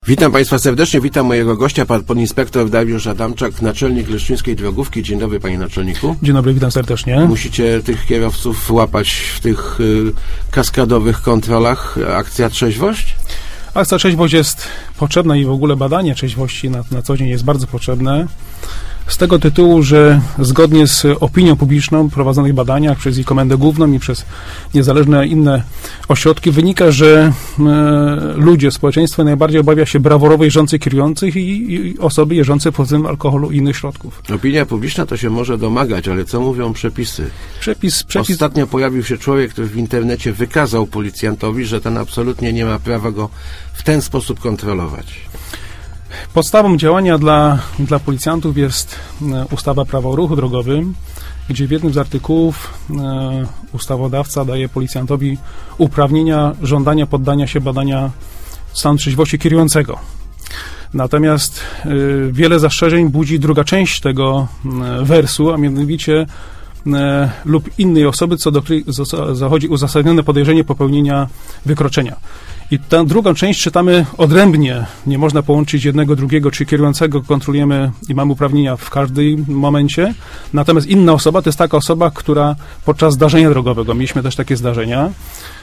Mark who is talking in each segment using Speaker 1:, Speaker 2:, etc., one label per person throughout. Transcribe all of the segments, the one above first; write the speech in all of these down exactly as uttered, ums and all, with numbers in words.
Speaker 1: Witam Państwa serdecznie, witam mojego gościa, pan podinspektor Dariusz Adamczak, naczelnik Leszczyńskiej Drogówki. Dzień dobry, panie naczelniku.
Speaker 2: Dzień dobry, witam serdecznie.
Speaker 1: Musicie tych kierowców łapać w tych y, kaskadowych kontrolach. Akcja Trzeźwość?
Speaker 2: Akcja Trzeźwość jest potrzebna i w ogóle badanie trzeźwości na, na co dzień jest bardzo potrzebne. Z tego tytułu, że zgodnie z opinią publiczną w prowadzonych badaniach przez i Komendę Główną i przez niezależne inne ośrodki wynika, że e, ludzie, społeczeństwo najbardziej obawia się brawurowo jeżdżących kierujących i, i osoby jeżdżące pod wpływem alkoholu i innych środków.
Speaker 1: Opinia publiczna to się może domagać, ale co mówią przepisy?
Speaker 2: Przepis, przepis...
Speaker 1: Ostatnio pojawił się człowiek, który w internecie wykazał policjantowi, że ten absolutnie nie ma prawa go w ten sposób kontrolować.
Speaker 2: Podstawą działania dla, dla policjantów jest ustawa Prawo o ruchu drogowym, gdzie w jednym z artykułów e, ustawodawca daje policjantowi uprawnienia żądania poddania się badania stanu trzeźwości kierującego. Natomiast e, wiele zastrzeżeń budzi druga część tego e, wersu, a mianowicie e, lub innej osoby, co do której zachodzi uzasadnione podejrzenie popełnienia wykroczenia. I tę drugą część czytamy odrębnie. Nie można połączyć jednego, drugiego, czy kierującego kontrolujemy i mamy uprawnienia w każdym momencie. Natomiast inna osoba to jest taka osoba, która podczas zdarzenia drogowego, mieliśmy też takie zdarzenia,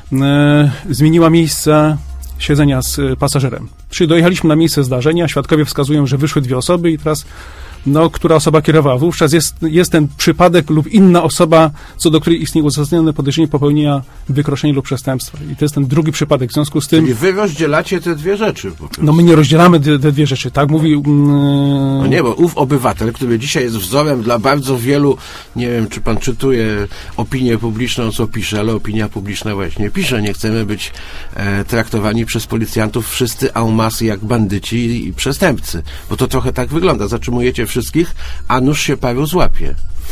Speaker 2: e, zmieniła miejsce siedzenia z pasażerem. Czyli dojechaliśmy na miejsce zdarzenia, świadkowie wskazują, że wyszły dwie osoby i teraz no, która osoba kierowała. Wówczas jest, jest ten przypadek lub inna osoba, co do której istnieje uzasadnione podejrzenie popełnienia wykroczenia lub przestępstwa. I to jest ten drugi przypadek. W związku z tym...
Speaker 1: Czyli wy rozdzielacie te dwie rzeczy. Po prostu.
Speaker 2: No my nie rozdzielamy te, te dwie rzeczy, tak mówi... Mm...
Speaker 1: No nie, bo ów obywatel, który dzisiaj jest wzorem dla bardzo wielu, nie wiem, czy pan czytuje opinię publiczną, co pisze, ale opinia publiczna właśnie pisze. Nie chcemy być e, traktowani przez policjantów wszyscy en masse jak bandyci i, i przestępcy. Bo to trochę tak wygląda. Zatrzymujecie wszystkich, a nóż się paru złapie.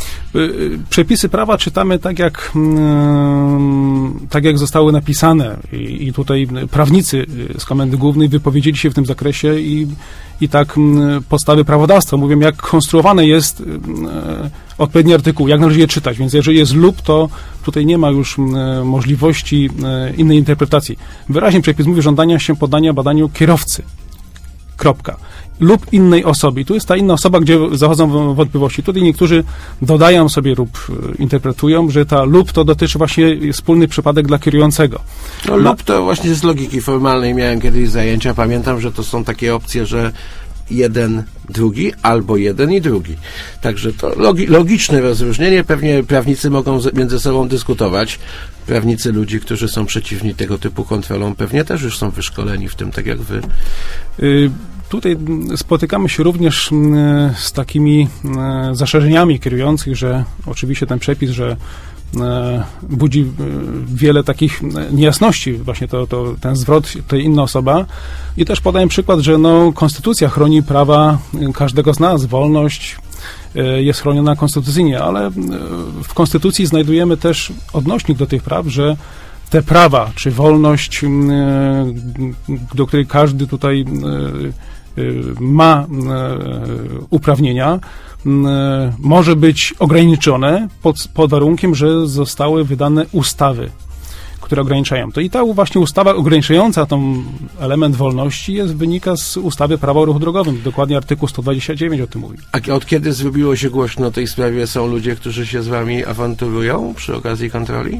Speaker 2: Przepisy prawa czytamy tak, jak tak jak zostały napisane i, i tutaj prawnicy z Komendy Głównej wypowiedzieli się w tym zakresie i, i tak podstawy prawodawstwa mówią, jak konstruowane jest odpowiedni artykuł, jak należy je czytać, więc jeżeli jest lub, to tutaj nie ma już możliwości innej interpretacji. Wyraźnie przepis mówi żądania się poddania badaniu kierowcy. Kropka. Lub innej osoby. I tu jest ta inna osoba, gdzie zachodzą wątpliwości. Tutaj niektórzy dodają sobie lub interpretują, że ta lub to dotyczy właśnie wspólny przypadek dla kierującego.
Speaker 1: No lub to właśnie z logiki formalnej miałem kiedyś zajęcia. Pamiętam, że to są takie opcje, że jeden, drugi, albo jeden i drugi. Także to logi, logiczne rozróżnienie. Pewnie prawnicy mogą z, między sobą dyskutować. Prawnicy ludzi, którzy są przeciwni tego typu kontrolom, pewnie też już są wyszkoleni w tym, tak jak wy.
Speaker 2: Y- Tutaj spotykamy się również z takimi zastrzeżeniami kierujących, że oczywiście ten przepis, że budzi wiele takich niejasności, właśnie to, to, ten zwrot, to inna osoba. I też podaję przykład, że no, konstytucja chroni prawa każdego z nas, wolność jest chroniona konstytucyjnie, ale w konstytucji znajdujemy też odnośnik do tych praw, że te prawa, czy wolność, do której każdy tutaj ma uprawnienia, może być ograniczone pod, pod warunkiem, że zostały wydane ustawy, które ograniczają to. I ta właśnie ustawa ograniczająca ten element wolności jest, wynika z ustawy Prawo o ruchu drogowym. Dokładnie artykuł sto dwadzieścia dziewięć o tym mówi. A
Speaker 1: od kiedy zrobiło się głośno o tej sprawie? Są ludzie, którzy się z wami awanturują przy okazji kontroli?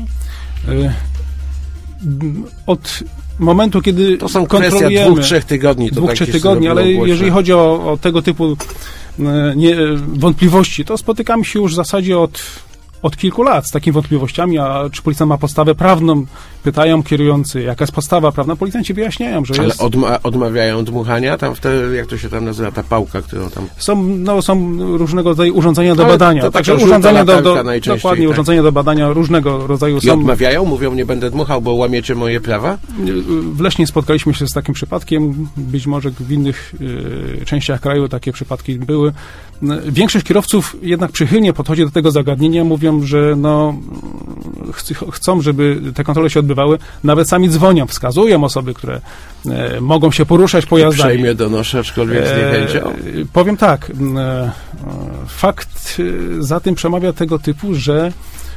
Speaker 2: Od momentu, kiedy
Speaker 1: to są kwestia dwóch, trzech tygodni. To
Speaker 2: dwóch,
Speaker 1: tak
Speaker 2: trzech tygodni, ale głośno. Jeżeli chodzi o, o tego typu nie, wątpliwości, to spotykamy się już w zasadzie od, od kilku lat z takimi wątpliwościami, a czy policjant ma podstawę prawną, pytają kierujący, jaka jest podstawa prawna, policjanci wyjaśniają, że
Speaker 1: ale
Speaker 2: jest...
Speaker 1: Ale odma- odmawiają dmuchania? Tam wtedy, jak to się tam nazywa, ta pałka, którą tam...
Speaker 2: Są, no, są różnego rodzaju urządzenia do
Speaker 1: no,
Speaker 2: badania.
Speaker 1: To
Speaker 2: Także urządzenia do, do dokładnie, tak. urządzenia do badania różnego rodzaju
Speaker 1: I
Speaker 2: są...
Speaker 1: odmawiają? Mówią, nie będę dmuchał, bo łamiecie moje prawa?
Speaker 2: W Lesznie spotkaliśmy się z takim przypadkiem, być może w innych y, częściach kraju takie przypadki były. Większość kierowców jednak przychylnie podchodzi do tego zagadnienia, mówią, że no, ch- chcą, żeby te kontrole się odbywały, nawet sami dzwonią, wskazują osoby, które e, mogą się poruszać pojazdami.
Speaker 1: Uprzejmie donoszę, aczkolwiek z niechęcią. E,
Speaker 2: powiem tak, e, fakt za tym przemawia tego typu, że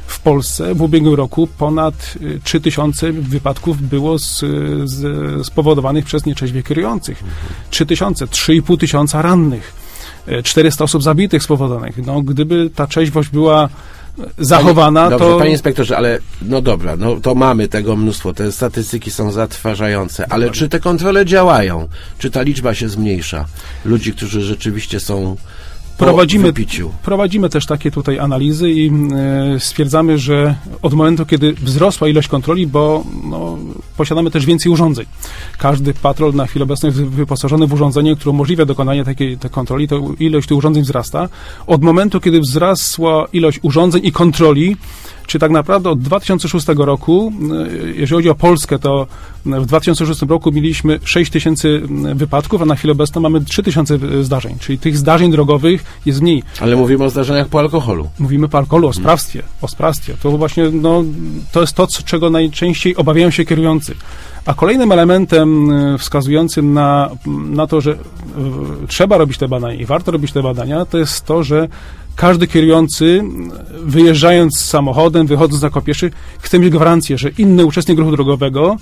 Speaker 2: w Polsce w ubiegłym roku ponad trzy tysiące wypadków było z, z, spowodowanych przez nieczeźwych kierujących. trzy tysiące, trzy i pół tysiąca rannych, czterysta osób zabitych spowodowanych. No, gdyby ta trzeźwość była zachowana,
Speaker 1: panie, dobrze,
Speaker 2: to...
Speaker 1: Panie inspektorze, ale no dobra, no to mamy tego mnóstwo, te statystyki są zatrważające, ale
Speaker 2: Dokładnie.
Speaker 1: czy te kontrole działają? Czy ta liczba się zmniejsza? Ludzi, którzy rzeczywiście są po
Speaker 2: Prowadzimy,
Speaker 1: wypiciu.
Speaker 2: prowadzimy też takie tutaj analizy i y, stwierdzamy, że od momentu, kiedy wzrosła ilość kontroli, bo no, posiadamy też więcej urządzeń. Każdy patrol na chwilę obecną jest wyposażony w urządzenie, które umożliwia dokonanie takiej tej kontroli, to ilość tych urządzeń wzrasta. Od momentu, kiedy wzrosła ilość urządzeń i kontroli, czy tak naprawdę od dwa tysiące szóstego roku, jeżeli chodzi o Polskę, to w dwa tysiące szóstym roku mieliśmy sześć tysięcy wypadków, a na chwilę obecną mamy trzy tysiące zdarzeń, czyli tych zdarzeń drogowych jest mniej.
Speaker 1: Ale mówimy o zdarzeniach po alkoholu.
Speaker 2: Mówimy po alkoholu, o sprawstwie, o sprawstwie. To właśnie, no, to jest to, czego najczęściej obawiają się kierujący. A kolejnym elementem wskazującym na, na to, że trzeba robić te badania i warto robić te badania, to jest to, że każdy kierujący, wyjeżdżając z samochodem, wychodząc jako pieszy, chce mieć gwarancję, że inny uczestnik ruchu drogowego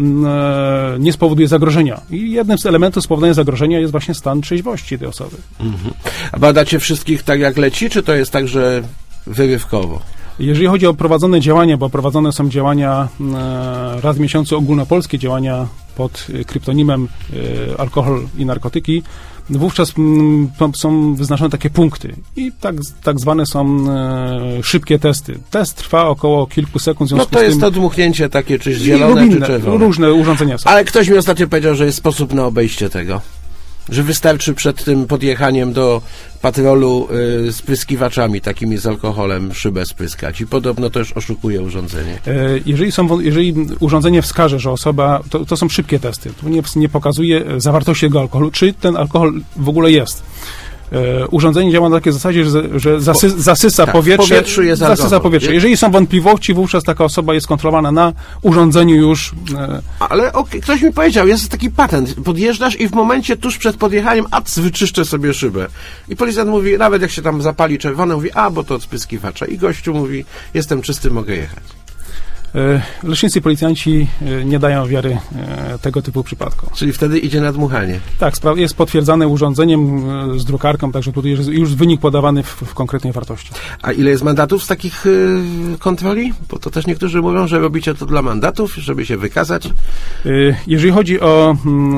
Speaker 2: nie spowoduje zagrożenia. I jednym z elementów spowodowania zagrożenia jest właśnie stan trzeźwości tej osoby.
Speaker 1: Mhm. A badacie wszystkich tak jak leci, czy to jest tak, że wyrywkowo?
Speaker 2: Jeżeli chodzi o prowadzone działania, bo prowadzone są działania e, raz w miesiącu ogólnopolskie działania pod kryptonimem e, alkohol i narkotyki, wówczas m, są wyznaczone takie punkty i tak, tak zwane są e, szybkie testy. Test trwa około kilku sekund. W
Speaker 1: No
Speaker 2: związku
Speaker 1: to
Speaker 2: z
Speaker 1: jest
Speaker 2: tym,
Speaker 1: to dmuchnięcie takie, czy zielone,
Speaker 2: inne,
Speaker 1: czy czerwone.
Speaker 2: Różne urządzenia są.
Speaker 1: Ale ktoś mi ostatnio powiedział, że jest sposób na obejście tego. Że wystarczy przed tym podjechaniem do patrolu y, spryskiwaczami takimi z alkoholem szybę spryskać i podobno też oszukuje urządzenie.
Speaker 2: E, Jeżeli, są, jeżeli urządzenie wskaże, że osoba, to, to są szybkie testy, to nie, nie pokazuje zawartości tego alkoholu, czy ten alkohol w ogóle jest. E, urządzenie działa na takiej zasadzie, że, że zasy, zasysa
Speaker 1: tak,
Speaker 2: powietrze.
Speaker 1: w powietrzu jest
Speaker 2: zasysa
Speaker 1: alkohol.
Speaker 2: powietrze. Jeżeli są wątpliwości, wówczas taka osoba jest kontrolowana na urządzeniu już. E,
Speaker 1: Ale okay, ktoś mi powiedział, jest taki patent, podjeżdżasz i w momencie tuż przed podjechaniem, a wyczyszczę sobie szybę. I policjant mówi, nawet jak się tam zapali czerwone, mówi, a bo to od spryskiwacza. I gościu mówi, jestem czysty, mogę jechać.
Speaker 2: Lecznicy policjanci nie dają wiary tego typu przypadkom.
Speaker 1: Czyli wtedy idzie na dmuchanie.
Speaker 2: Tak, jest potwierdzane urządzeniem z drukarką, także tutaj jest już wynik podawany w, w konkretnej wartości.
Speaker 1: A ile jest mandatów z takich y, kontroli? Bo to też niektórzy mówią, że robicie to dla mandatów, żeby się wykazać.
Speaker 2: Jeżeli chodzi o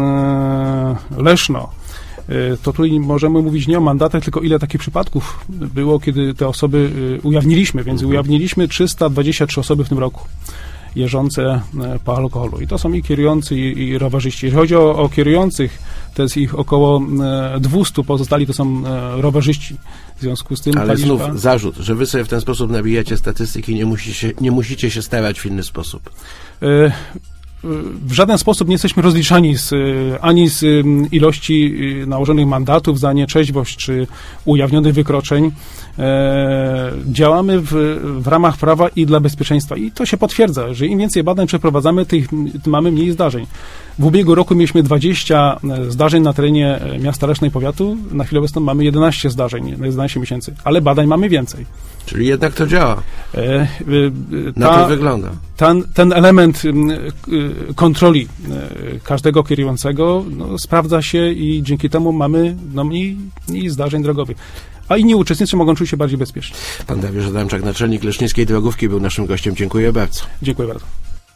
Speaker 2: y, Leszno, to tutaj możemy mówić nie o mandatach, tylko ile takich przypadków było, kiedy te osoby ujawniliśmy, więc ujawniliśmy trzysta dwadzieścia trzy osoby w tym roku jeżdżące po alkoholu. I to są i kierujący, i, i rowerzyści. Jeżeli chodzi o, o kierujących, to jest ich około dwieście, pozostali to są rowerzyści. W związku z tym...
Speaker 1: Ale
Speaker 2: liczba...
Speaker 1: znów zarzut, że wy sobie w ten sposób nabijacie statystyki, nie musicie, nie musicie się starać w inny sposób.
Speaker 2: Y- W żaden sposób nie jesteśmy rozliczani z, ani z ilości nałożonych mandatów za nieczeźwość czy ujawnionych wykroczeń. E, działamy w, w ramach prawa i dla bezpieczeństwa. I to się potwierdza, że im więcej badań przeprowadzamy, tych, tym mamy mniej zdarzeń. W ubiegłym roku mieliśmy dwadzieścia zdarzeń na terenie miasta Leszna i powiatu. Na chwilę obecną mamy jedenaście zdarzeń, jedenaście miesięcy, ale badań mamy więcej.
Speaker 1: Czyli jednak to działa.
Speaker 2: E, e,
Speaker 1: Na
Speaker 2: ta,
Speaker 1: to wygląda.
Speaker 2: Ten, ten element kontroli każdego kierującego no, sprawdza się i dzięki temu mamy no, mniej, mniej zdarzeń drogowych. A inni uczestnicy mogą czuć się bardziej bezpiecznie.
Speaker 1: Pan Dariusz Adamczak, naczelnik Leszczyńskiej Drogówki, był naszym gościem. Dziękuję bardzo.
Speaker 2: Dziękuję bardzo.